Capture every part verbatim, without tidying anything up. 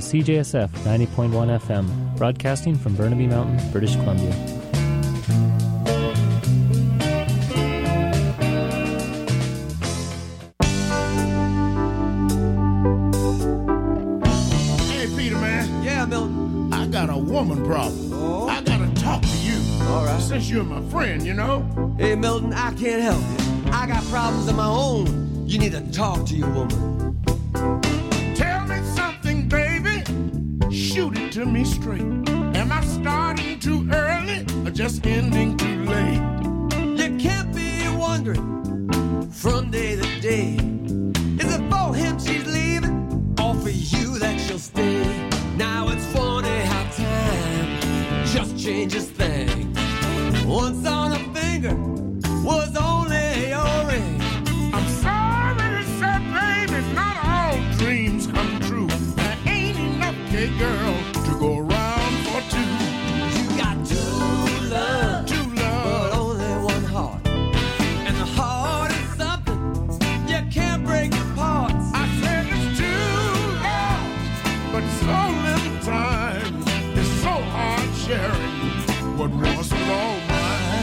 C J S F ninety point one F M, broadcasting from Burnaby Mountain, British Columbia. Hey, Peter, man. Yeah, Milton. I got a woman problem. Oh? I gotta talk to you. All right. Since you're my friend, you know? Hey, Milton, I can't help you. I got problems of my own. You need to talk to your woman. Tell me something, baby. Shoot it to me straight. Am I starting too early or just ending too late? You can't be wondering from day to day. Is it for him she's leaving or for you that she'll stay? Now it's funny how time just changes things. Once on a finger was only your ring. I'm sorry to say, baby, not all dreams come true. There ain't enough, okay, girl, to go around for two. You got two love, Two love. but only one heart. And the heart is something you can't break apart. I said it's too long, but so little time. It's so hard sharing what once was all mine.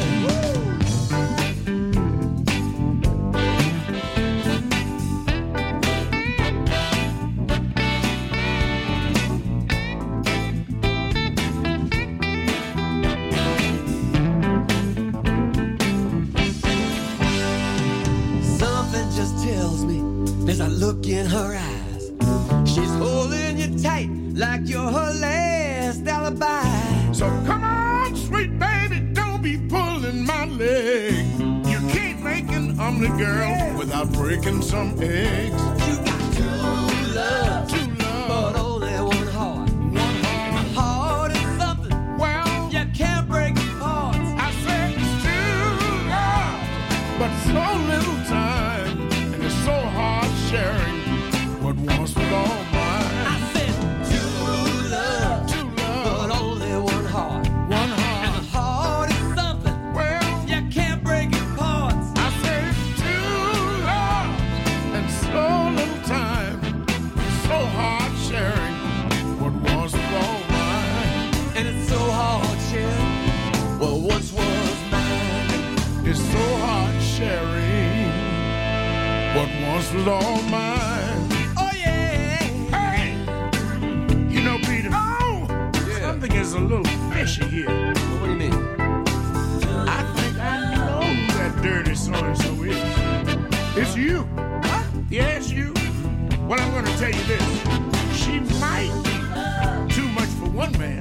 Something just tells me there's a look in her eyes. She's holding you tight like you're her last alibi. So come on, sweet baby, don't be pulling my leg. You can't make an omelet, girl, without breaking some eggs. You got two love, Two but love, only one heart. one And heart. the heart is something Well, you can't break apart. I said it's too long, but so little time, and it's so hard sharing what once was all mine. I said two love, Two but love, only one heart. one And heart. the heart is something Well, you can't break apart. I said it's too long, and so little time, so hard sharing what once was all mine. And it's so hard sharing what once was mine. It's so hard sharing what once was all mine. Oh yeah. Hey, you know, Peter. Oh, Yeah. something is a little fishy here. What do you mean? I think I know who that dirty so-and-so is. It's you. What? Yes, you. Well, I'm going to tell you this. She might be too much for one man,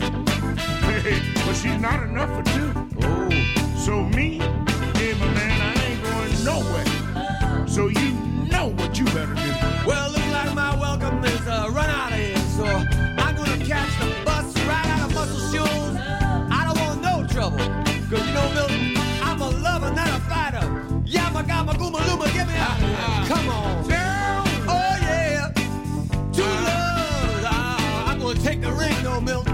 but she's not enough for two. Oh. So me, hey, my man, I ain't going nowhere. So you know what you better do. Well, looks like my welcome is uh, run out of here, so I'm gonna catch the bus right out of Muscle Shoals. I don't want no trouble, cause you know, Milton, I'm a lover, not a fighter. Yamma gamma gooma looma, get me out of here. Come on. Now, Oh yeah, two loves. Ah, I'm gonna take the ring, though, Milton.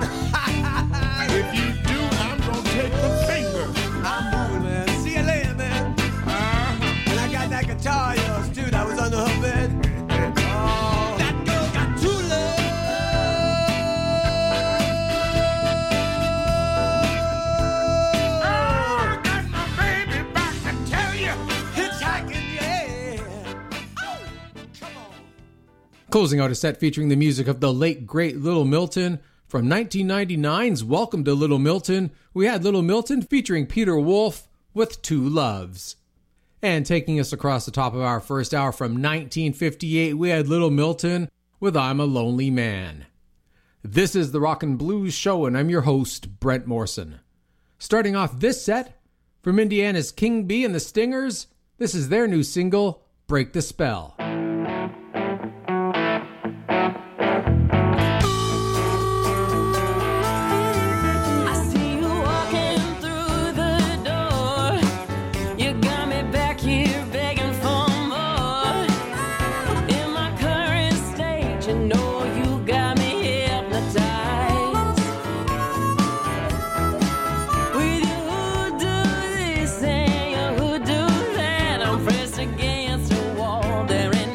if you do, I'm going to take the finger. I'm moving, man. See you later, man. Uh, And I got that guitar of yours too. That was under her bed. Oh, that girl got two I love. got my baby back to tell you. Hitchhiking, yeah. Oh, come on. Closing out a set featuring the music of the late, great Little Milton. From nineteen ninety-nine's Welcome to Little Milton, we had Little Milton featuring Peter Wolf with Two Loves. And taking us across the top of our first hour from nineteen fifty-eight, we had Little Milton with I'm a Lonely Man. This is the Rockin' Blues Show, and I'm your host, Brent Morrison. Starting off this set, from Indiana's King Bee and the Stingers, this is their new single, Break the Spell. I see you walking through the door. You got me back here begging for more. In my current state, you know you got me hypnotized. With your hoodoo this and your hoodoo that, I'm pressed against the wall. There ain't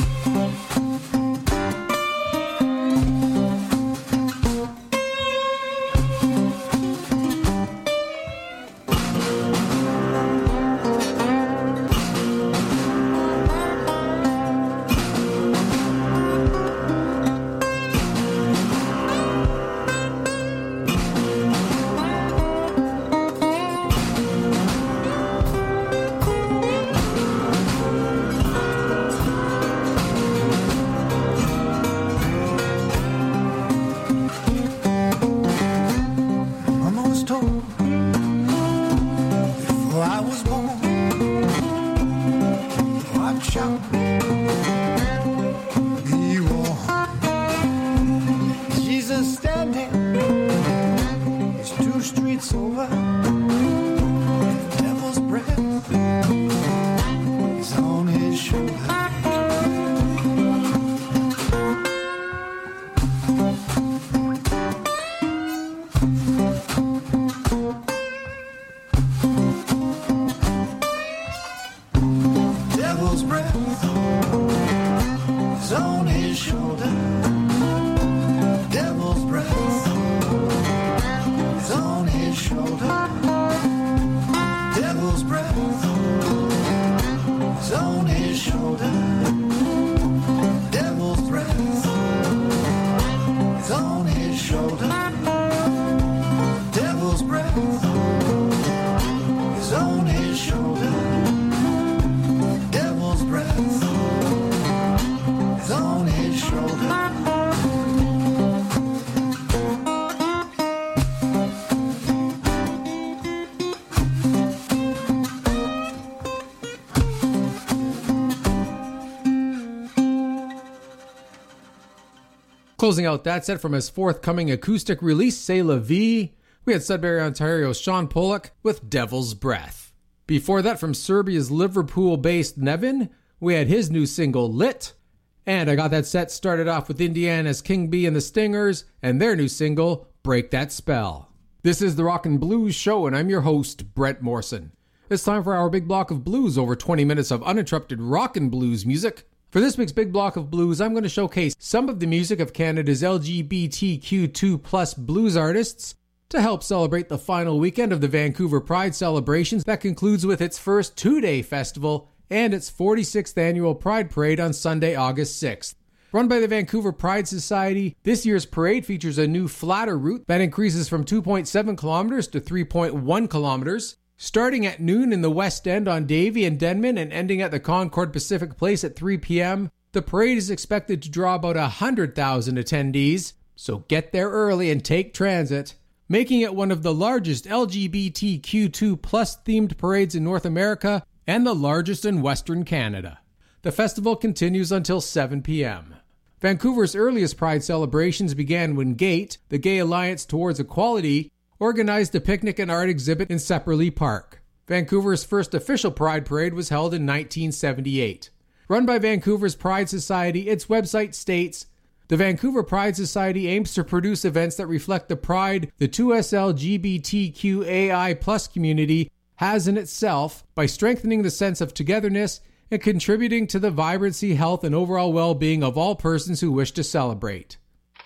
Closing out that set from his forthcoming acoustic release, C'est La Vie, we had Sudbury, Ontario's Sean Pollock with Devil's Breath. Before that, from Serbia's Liverpool-based Nevin, we had his new single, Lit. And I got that set started off with Indiana's King B and the Stingers and their new single, Break That Spell. This is the Rock and Blues Show, and I'm your host, Brett Morrison. It's time for our big block of blues, over twenty minutes of uninterrupted rock and blues music. For this week's big block of blues, I'm going to showcase some of the music of Canada's L G B T Q two plus blues artists to help celebrate the final weekend of the Vancouver Pride celebrations that concludes with its first two-day festival and its forty-sixth annual Pride Parade on Sunday, August sixth. Run by the Vancouver Pride Society, this year's parade features a new flatter route that increases from two point seven kilometers to three point one kilometers. Starting at noon in the West End on Davie and Denman and ending at the Concord Pacific Place at three p.m., the parade is expected to draw about one hundred thousand attendees, so get there early and take transit, making it one of the largest L G B T Q two plus themed parades in North America and the largest in Western Canada. The festival continues until seven p.m. Vancouver's earliest Pride celebrations began when GATE, the Gay Alliance Towards Equality, organized a picnic and art exhibit in Sepperley Park. Vancouver's first official Pride Parade was held in nineteen seventy-eight. Run by Vancouver's Pride Society, its website states, "The Vancouver Pride Society aims to produce events that reflect the pride the two S L G B T Q A I plus community has in itself by strengthening the sense of togetherness and contributing to the vibrancy, health, and overall well-being of all persons who wish to celebrate."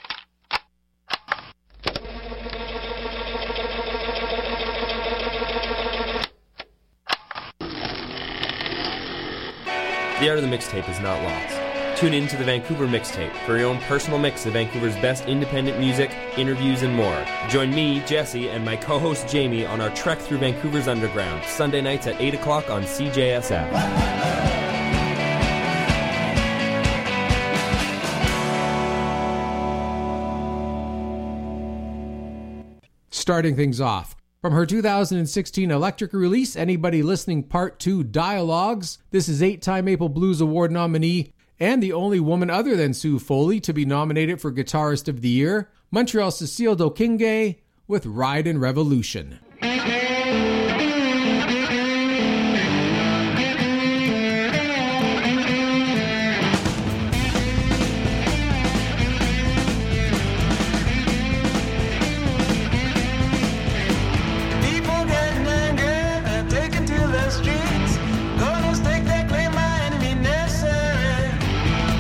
The art of the mixtape is not lost. Tune in to the Vancouver Mixtape for your own personal mix of Vancouver's best independent music, interviews, and more. Join me, Jesse, and my co-host Jamie on our trek through Vancouver's underground, Sunday nights at eight o'clock on C J S F. Starting things off, from her two thousand sixteen Electric release, Anybody Listening Part two Dialogues, this is eight-time Maple Blues Award nominee and the only woman other than Sue Foley to be nominated for Guitarist of the Year, Montreal's Cecile Dokingue with Ride and Revolution. Gonna stake their claim by any means necessary.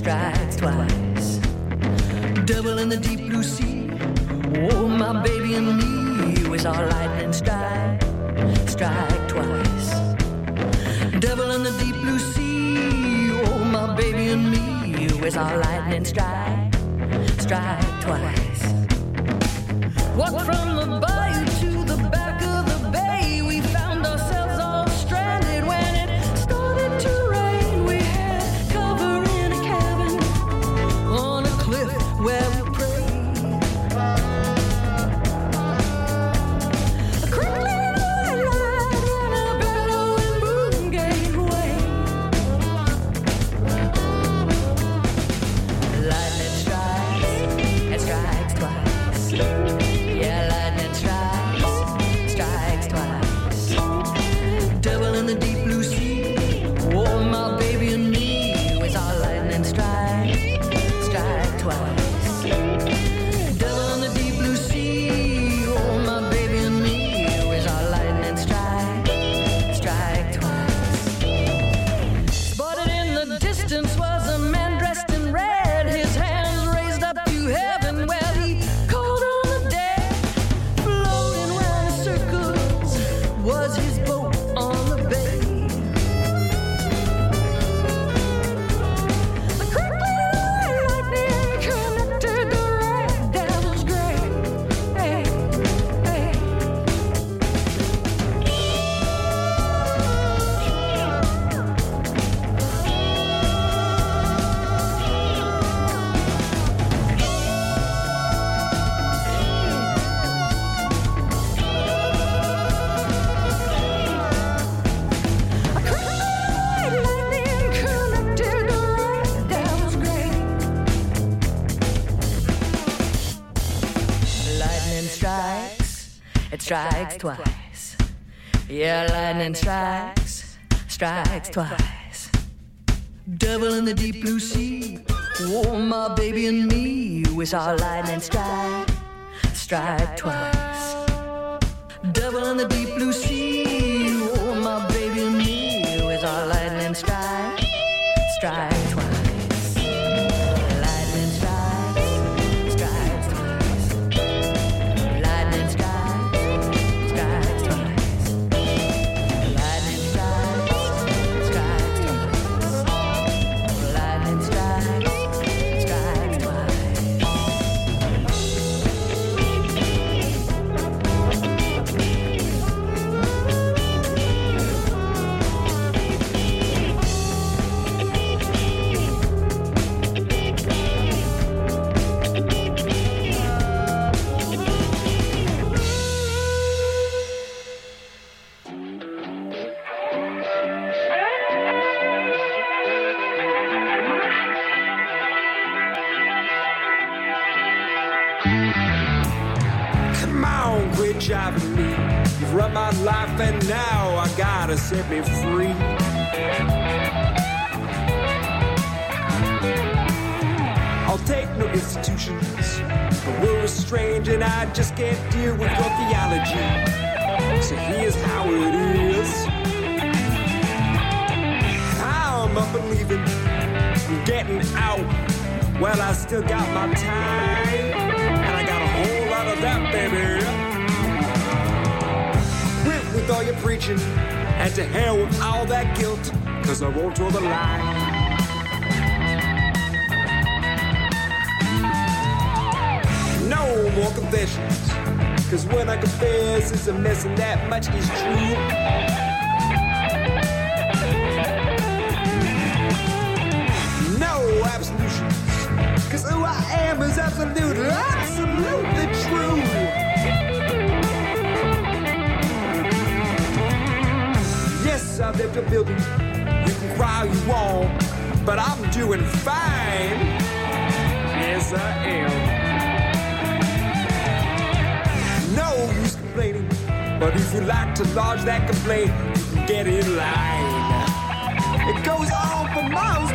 strikes twice. Double in the deep blue sea. Oh, my baby and me, we saw lightning strike, strike twice. Double in the deep blue sea. Oh, my baby and me, we saw lightning strike, strike twice. Walked from the bayou to the back of the bay. We found ourselves all stranded when it started to rain. We had cover in a cabin on a cliff where we prayed. A crackling white light in a bellowing moon gave way. Lightning strikes, it strikes twice. Yeah, lightning strikes, strikes twice. Double in the deep blue sea. Oh, my baby and me, we saw lightning strike, strike twice. Double in the deep blue sea. Oh, my baby and me, we saw lightning strike, strike twice. Spotted in the distance was a man dressed in red. His hands raised up to heaven where he called on the dead. Floating round in circles was his boat on the bay. The crackling white lightning connected the red devil's grave. Hey, hey. A crackling white lightning connected the red devil's grave. Lightning strikes, it strikes twice. Yeah, lightning strikes, strikes twice. Double in the deep blue sea. Oh, my baby and me, we saw lightning strike, strike twice. Double in the deep blue sea. Oh, my baby and me, we saw lightning strike, strike twice. Lightning strikes, strikes twice. Lightning strikes, strikes twice. Lightning strikes, strikes twice. Lightning strikes, strikes twice. Come on, quit jiving me. You've run my life and now I gotta set me free. I'll take no institutions, but we're estranged and I just can't deal with your theology. So here's how it is. I'm up and leaving, I'm getting out. Well, I still got my time, and I got a whole lot of that, baby. Quit with all your preaching, and to hell with all that guilt, cause I won't draw the line. No more confessions, cause when I confess, it's a mess and that much is true. No absolutions, cause who I am is absolutely, absolutely true. Yes, I've left a building, you can cry all you want, but I'm doing fine. Yes, I am. No use complaining, but if you like to lodge that complaint, you can get in line. It goes on for miles